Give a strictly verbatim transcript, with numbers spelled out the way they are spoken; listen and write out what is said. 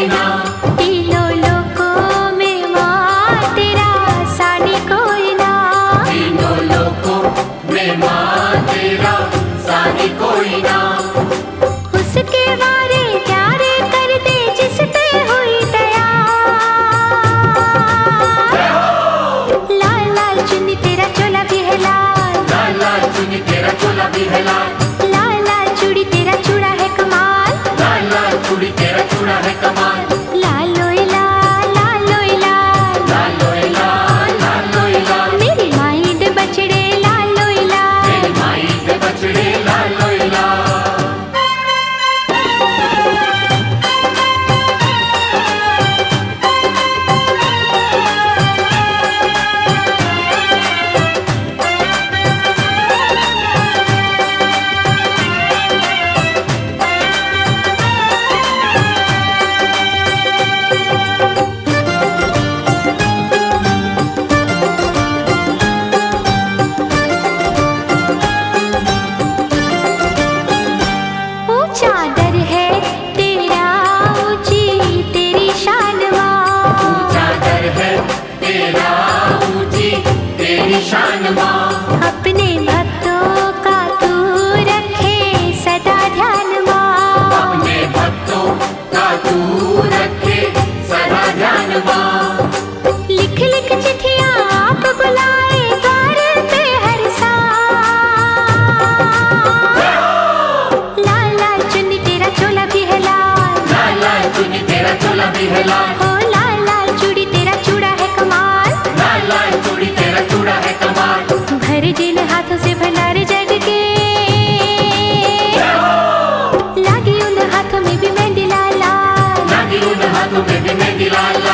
कोई ना, तीनों लोकों में माँ तेरा सानी कोई ना, तीनों लोकों में माँ तेरा सानी कोई ना। उसके वारे प्यारे कर दे जिस पे हुई दया, लाल लाल चुन्नी तेरा चोला भी है लाल, लाल लाल चुन्नी तेरा चोला भी है लाल, लाल लाल चूड़ी तेरा चूड़ा है कमाल, लाल लाल चूड़ी तेरा चूड़ा है कमाल। लाल लोई लाल लाल लोई लाल, लाल लोई लाल लाल लोई लाल, मेरी माई दे बछड़े लाल लोई लाल, मेरी माई के बछड़े लाल लोई लाल। वो चादर है तेरा ऊंची तेरी शान माँ, चादर है तेरा ऊंची तेरी शान माँ, अपने भक्तों का तू रखे सदा ध्यान माँ, अपने भक्तों का तू रखे सदा ध्यान माँ। लिख लिख चिट्ठियाँ आप बुलाए द्वार पे हर साल, लाल लाल चुन्नी तेरा चोला भी है लाल, लाल लाल चुन्नी तेरा चोला भी है लाल, ओ लाल लाल चूड़ी तेरा चूड़ा है कमाल, लाल लाल चूड़ी तेरा चूड़ा है कमाल। भर जिन हाथों से भंडार जग के, लागी उन हाथों में भी मेहंदी लाल लाल, लागी उन हाथों में भी मेहंदी लाल लाल,